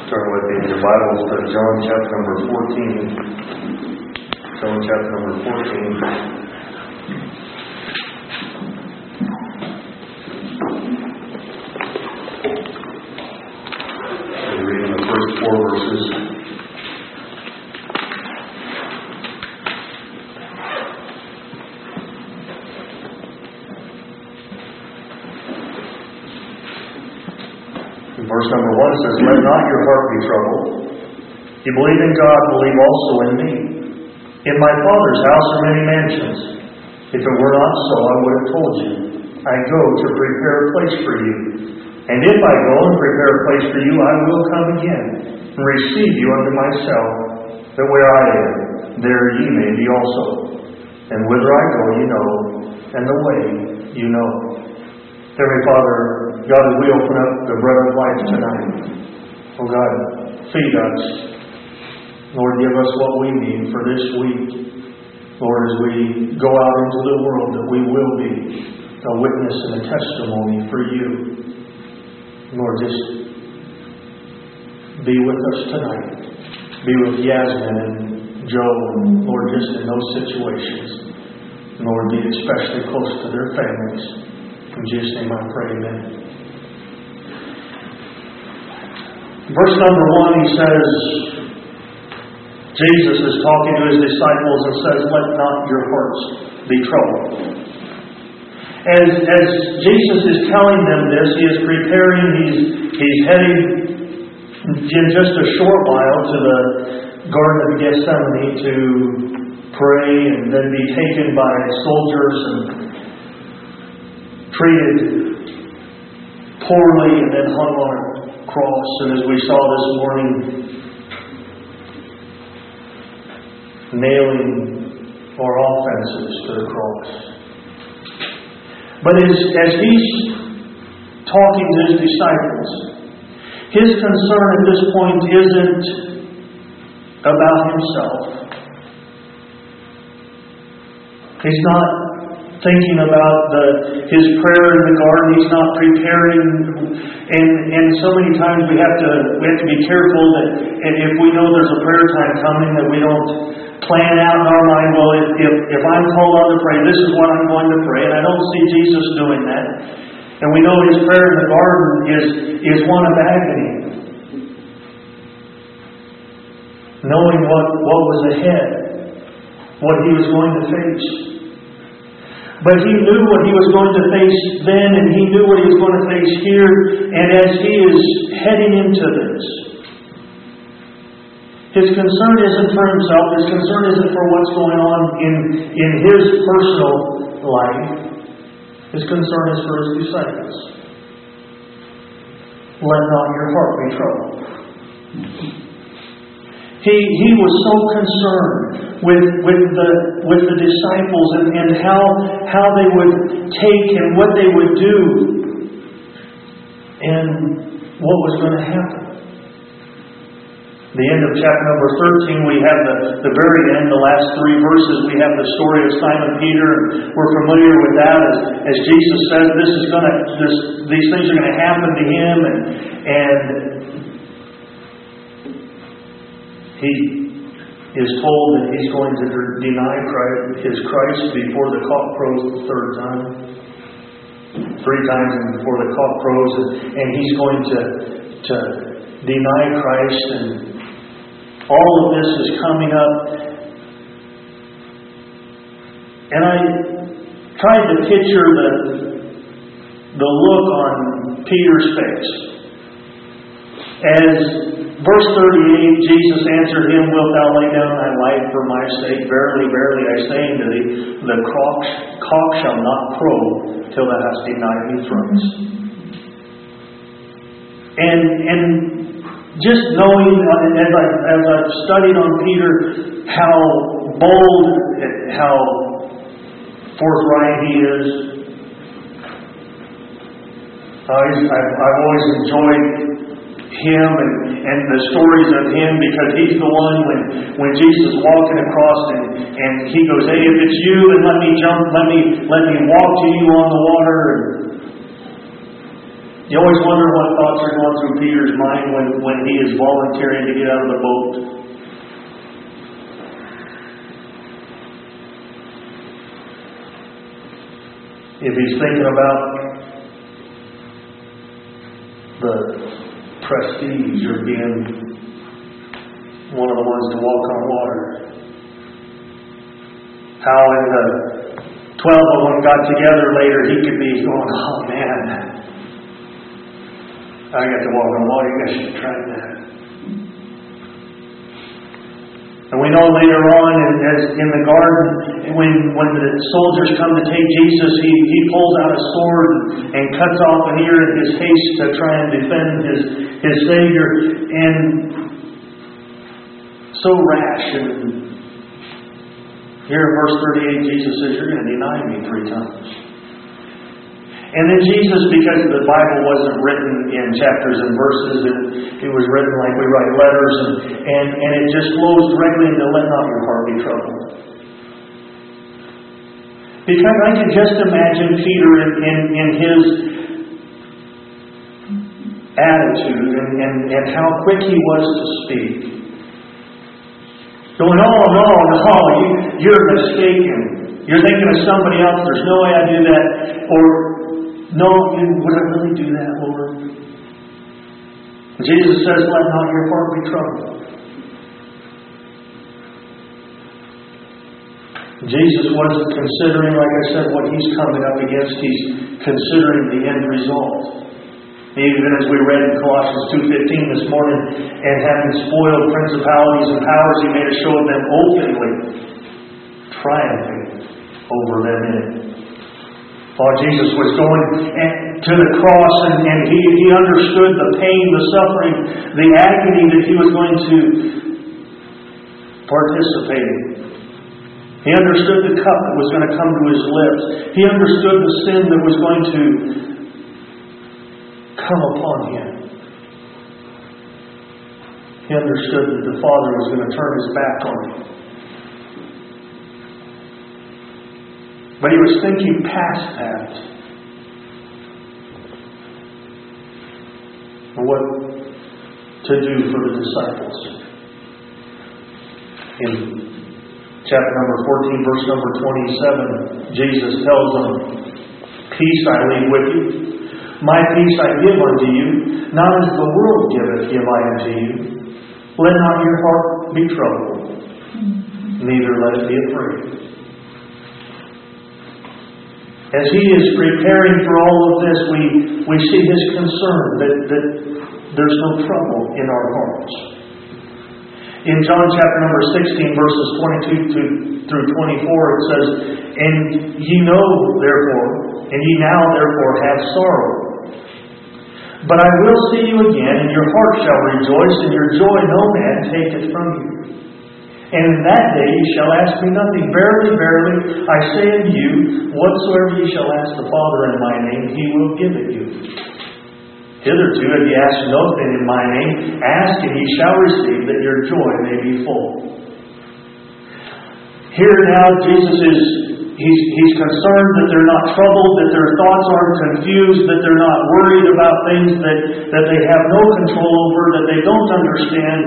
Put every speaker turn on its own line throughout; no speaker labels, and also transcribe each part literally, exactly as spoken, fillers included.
Turn with me in your Bibles to John chapter number fourteen. John chapter number fourteen. We're reading the first four verses. Verse number one says, "Let not your heart be troubled. You believe in God, believe also in me. In my Father's house are many mansions. If it were not so, I would have told you. I go to prepare a place for you. And if I go and prepare a place for you, I will come again and receive you unto myself, that where I am, there ye may be also. And whither I go, you know, and the way you know." Heavenly Father, God, as we open up the bread of life tonight, oh God, feed us. Lord, give us what we need for this week. Lord, as we go out into the world, that we will be a witness and a testimony for you. Lord, just be with us tonight. Be with Yasmin and Joe, and Lord, just in those situations. Lord, be especially close to their families. In Jesus' name I pray, amen. Verse number one, he says, Jesus is talking to his disciples and says, "Let not your hearts be troubled." As, as Jesus is telling them this, he is preparing, he's, he's heading in just a short while to the Garden of Gethsemane to pray and then be taken by soldiers and treated poorly and then hung on a cross. And as we saw this morning, nailing our offenses to the cross. But as, as he's talking to his disciples, his concern at this point isn't about himself. He's not thinking about the, his prayer in the garden. He's not preparing. And, and so many times we have to we have to be careful that if we know there's a prayer time coming, that we don't plan out in our mind, well, if, if, if I'm told I'm to pray, this is what I'm going to pray. And I don't see Jesus doing that. And we know his prayer in the garden is, is one of agony. Knowing what, what was ahead. What he was going to face. But he knew what he was going to face then, and he knew what he was going to face here. And as he is heading into this, his concern isn't for himself. His concern isn't for what's going on in, in his personal life. His concern is for his disciples. Let not your heart be troubled. He, he was so concerned with, with, the, with the disciples and, and how, how they would take and what they would do and what was going to happen. The end of chapter number thirteen, we have the, the very end, the last three verses, we have the story of Simon Peter. We're familiar with that as, as Jesus says this is going to, this, these things are going to happen to him, and, and he is told that he's going to deny Christ, his Christ before the cock crows the third time. Three times before the cock crows, and, and he's going to, to deny Christ, and all of this is coming up. And I tried to picture the, the look on Peter's face. As verse thirty-eight, Jesus answered him, "Wilt thou lay down thy life for my sake? Verily, verily, I say unto thee, the cock, cock shall not crow till thou hast denied me thrice." And and just knowing, as I as I've studied on Peter, how bold, how forthright he is. I've, I've always enjoyed him and, and the stories of him, because he's the one when, when Jesus is walking across and, and he goes, "Hey, if it's you, then let me jump, let me let me walk to you on the water." And You always wonder what thoughts are going through Peter's mind when, when he is volunteering to get out of the boat. If he's thinking about the prestige of being one of the ones to walk on water. How when the twelve of them got together later, he could be going, oh man, I got to walk on water. You guys should have tried that. And we know later on in, as in the garden, when, when the soldiers come to take Jesus, he, he pulls out a sword and cuts off an ear in his haste to try and defend his, his Savior. And so rash. And here in verse thirty-eight, Jesus says, you're going to deny me three times. And then Jesus, because the Bible wasn't written in chapters and verses, it, it was written like we write letters, and, and, and it just flows directly into let not your heart be troubled. Because I can just imagine Peter in, in, in his attitude and, and, and how quick he was to speak. Going, oh, no, no, you, you're mistaken. You're thinking of somebody else. There's no way I do that. Or, no, would I really do that, Lord? Jesus says, let not your heart be troubled. Jesus wasn't considering, like I said, what he's coming up against. He's considering the end result. Even as we read in Colossians two fifteen this morning, and having spoiled principalities and powers, he made a show of them openly, triumphing over them in it. While Jesus was going to the cross, and, and he, he understood the pain, the suffering, the agony that he was going to participate in. He understood the cup that was going to come to his lips. He understood the sin that was going to come upon him. He understood that the Father was going to turn his back on him. But he was thinking past that. What to do for the disciples. In chapter number fourteen, verse number twenty-seven, Jesus tells them, peace I leave with you. My peace I give unto you. Not as the world giveth give I unto you. Let not your heart be troubled, neither let it be afraid. As he is preparing for all of this, we, we see his concern that, that there's no trouble in our hearts. In John chapter number sixteen, verses twenty-two through twenty-four, it says, and ye know, therefore, and ye now therefore have sorrow. But I will see you again, and your heart shall rejoice, and your joy no man taketh from you. And in that day ye shall ask me nothing. Verily, verily, I say unto you, whatsoever ye shall ask the Father in my name, he will give it you. Hitherto have ye asked nothing in my name. Ask, and ye shall receive, that your joy may be full. Here now, Jesus is he's, he's concerned that they're not troubled, that their thoughts aren't confused, that they're not worried about things that, that they have no control over, that they don't understand,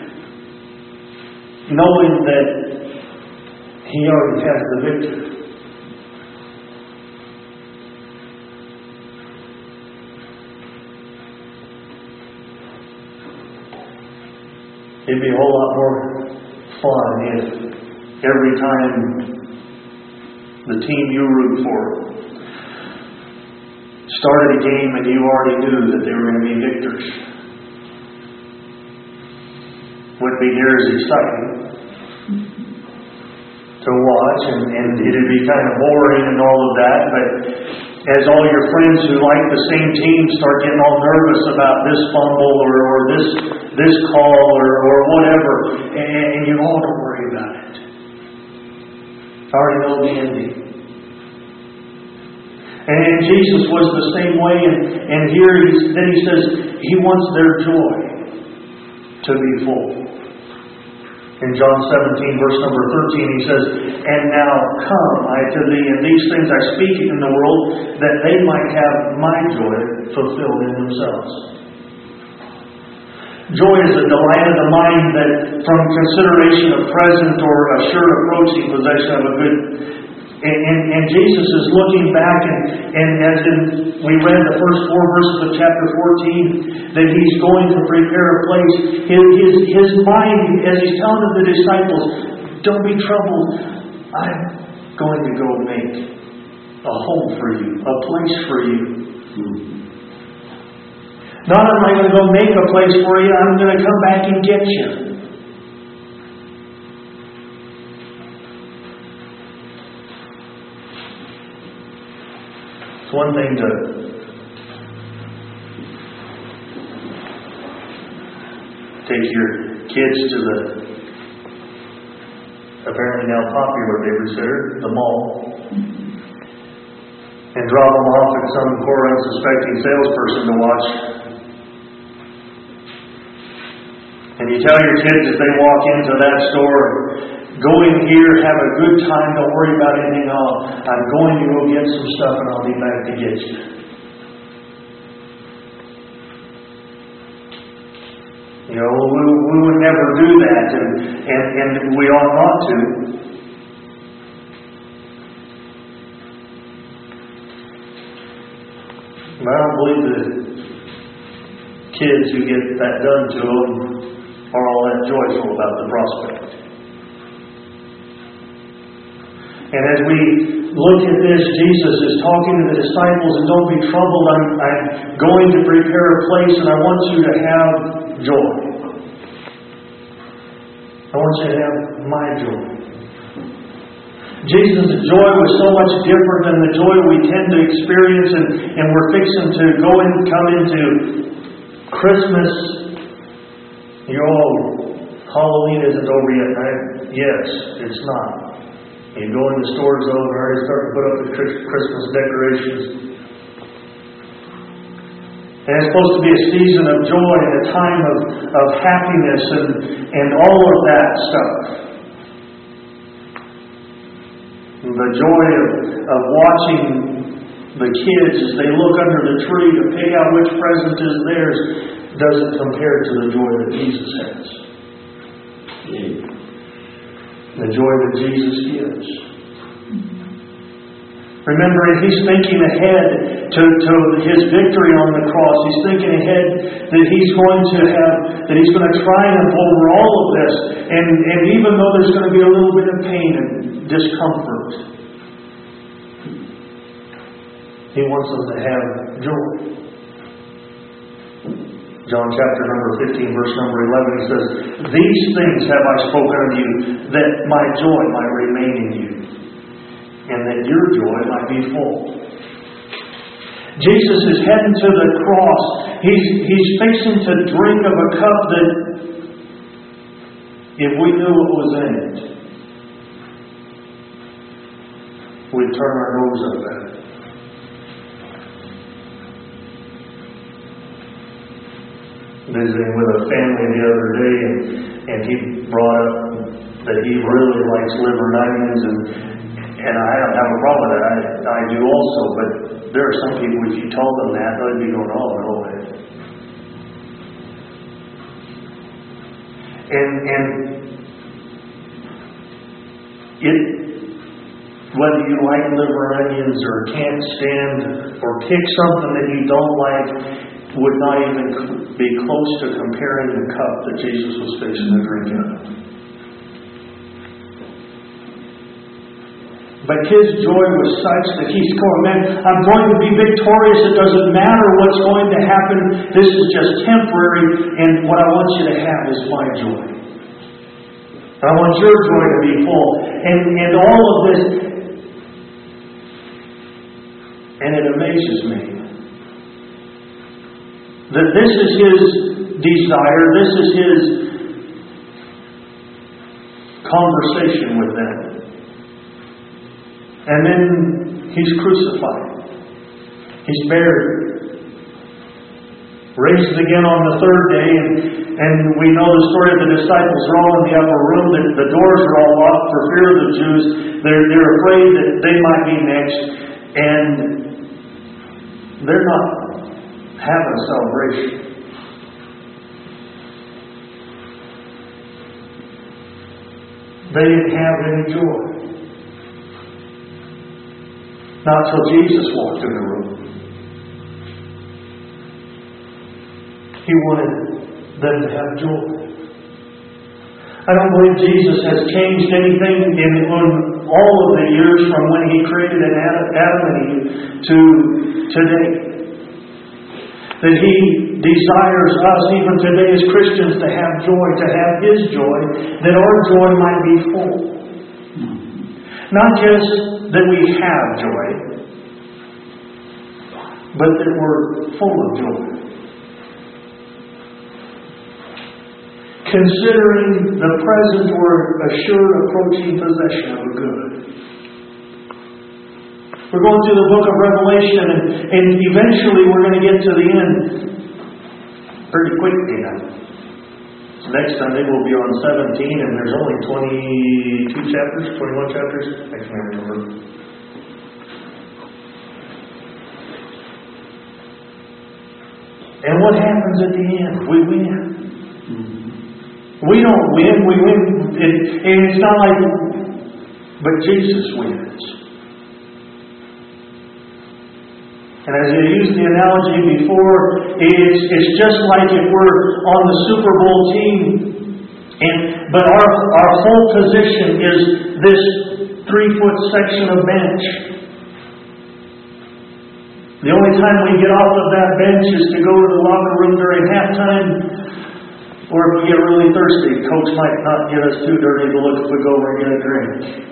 knowing that he already has the victory. It'd be a whole lot more fun if every time the team you root for started a game and you already knew that they were going to be victors. Wouldn't be near as exciting to watch, and, and it'd be kind of boring and all of that, but as all your friends who like the same team start getting all nervous about this fumble or, or this this call or, or whatever, and, and you all don't worry about it. I already know the ending. And Jesus was the same way, and, and here he's, then he says he wants their joy to be full. In John seventeen, verse number thirteen, He says, "And now come I to thee, and these things I speak in the world, that they might have my joy fulfilled in themselves." Joy is a delight of the mind that from consideration of present or assured approaching possession of a good. And, and, and Jesus is looking back, and, and as in, we read the first four verses of chapter fourteen, that He's going to prepare a place. His, his, his mind, as He's telling the disciples, don't be troubled. I'm going to go make a home for you, a place for you. Not am I going to go make a place for you, I'm going to come back and get you. It's one thing to take your kids to the apparently now popular babysitter, the mall, and drop them off at some poor unsuspecting salesperson to watch. And you tell your kids as they walk into that store, go in here, have a good time, don't worry about anything else. I'm going to go get some stuff and I'll be back to get you. You know, we, we would never do that, and, and, and we ought not to. But I don't believe the kids who get that done to them are all that joyful about the prospect. And as we look at this, Jesus is talking to the disciples, and don't be troubled. I'm, I'm going to prepare a place, and I want you to have joy. I want you to have my joy. Jesus' joy was so much different than the joy we tend to experience, and, and we're fixing to go and come into Christmas. You know, Halloween isn't over yet, right? Yes, it's not. You go in the stores, though, and already start to put up the Christmas decorations. And it's supposed to be a season of joy and a time of, of happiness and, and all of that stuff. The joy of, of watching the kids as they look under the tree to pick out which present is theirs doesn't compare to the joy that Jesus has. The joy that Jesus gives. Remember, He's thinking ahead to, to His victory on the cross. He's thinking ahead that He's going to have, that He's going to triumph over all of this. And, and even though there's going to be a little bit of pain and discomfort, He wants them to have joy. John chapter number fifteen, verse number eleven, He says, "These things have I spoken unto you, that my joy might remain in you, and that your joy might be full." Jesus is heading to the cross. He's, he's fixing to drink of a cup that, if we knew what was in it, we'd turn our nose up at it. Visiting with a family the other day, and, and he brought up that he really likes liver and onions, and and I don't have a problem with that. I, I do also, but there are some people, if you told them that, they'd be going, "Oh, no way." And and it, whether you like liver and onions or can't stand or pick something that you don't like, would not even be close to comparing the cup that Jesus was fixing to drink out of. But His joy was such that He's going, "Man, I'm going to be victorious. It doesn't matter what's going to happen. This is just temporary, and what I want you to have is my joy. I want your joy to be full." And, and all of this, and it amazes me that this is His desire, this is His conversation with them. And then He's crucified. He's buried. Raised again on the third day, and, and we know the story of the disciples are all in the upper room. The, the doors are all locked for fear of the Jews. They're, they're afraid that they might be next. And they're not having a celebration. They didn't have any joy. Not till Jesus walked in the room. He wanted them to have joy. I don't believe Jesus has changed anything in, in all of the years from when He created Adam, Adam and Eve to today. That He desires us, even today as Christians, to have joy, to have His joy, that our joy might be full. Not just that we have joy, but that we're full of joy. Considering the present or assured approaching possession of a good. We're going through the book of Revelation, and, and eventually we're going to get to the end pretty quickly now. So next Sunday we'll be on seventeen, and there's only twenty-two chapters, twenty-one chapters. I can't remember. And what happens at the end? We win. We don't win, we win, and, and it's not like, but Jesus wins. And as I used the analogy before, it's, it's just like if we're on the Super Bowl team, and but our, our whole position is this three-foot section of bench. The only time we get off of that bench is to go to the locker room during halftime. Or if we get really thirsty, Coach might not get us too dirty to look if we go over and get a drink.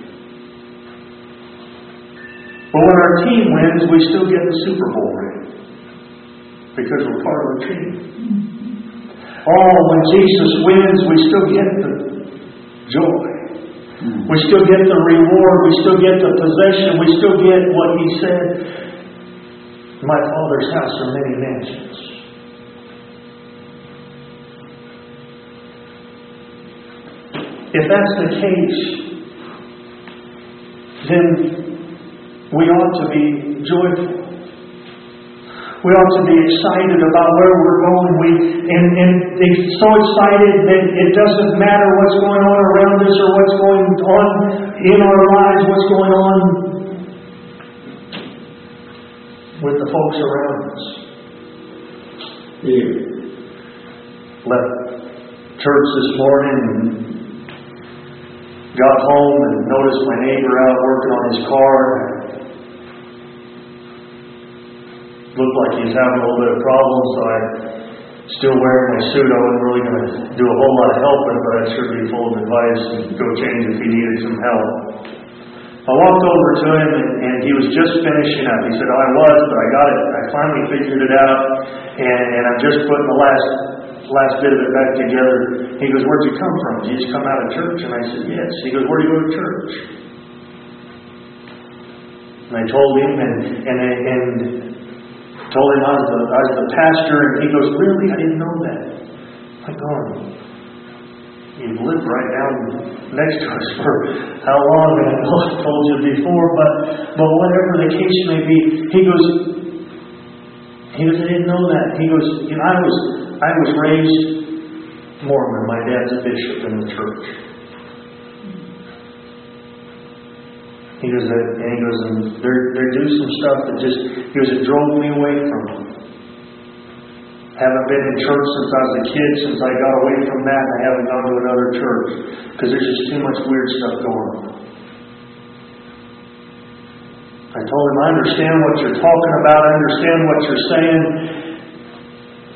But when our team wins, we still get the Super Bowl ring. Because we're part of the team. Oh, when Jesus wins, we still get the joy. We still get the reward. We still get the possession. We still get what He said. In my Father's house are many mansions. If that's the case, then we ought to be joyful. We ought to be excited about where we're going. We and, and so excited that it doesn't matter what's going on around us or what's going on in our lives, what's going on with the folks around us. Yeah. Left church this morning and got home and noticed my neighbor out working on his car. Looked like he's having a little bit of problems, so I still wearing my suit. I wasn't really going to do a whole lot of helping, but I'd sure be full of advice and go change if he needed some help. I walked over to him and, and he was just finishing up. He said, oh, I was, but I got it. I finally figured it out, and, and I'm just putting the last last bit of it back together. He goes, where'd you come from? Did you just come out of church? And I said, yes. He goes, where do you go to church? And I told him, and and, and told him I was, the, I was the pastor, and he goes, really? I didn't know that. I'm going, you've lived right down next to us for how long? And I know I've told you before, but, but whatever the case may be, he goes, he goes, I didn't know that. He goes, you know, I was I was raised Mormon. My dad's a bishop in the church. He goes, and he goes, and there, there do some stuff that just, he goes, it drove me away from him. Haven't been in church since I was a kid, since I got away from that, and I haven't gone to another church. Because there's just too much weird stuff going on. I told him, I understand what you're talking about, I understand what you're saying,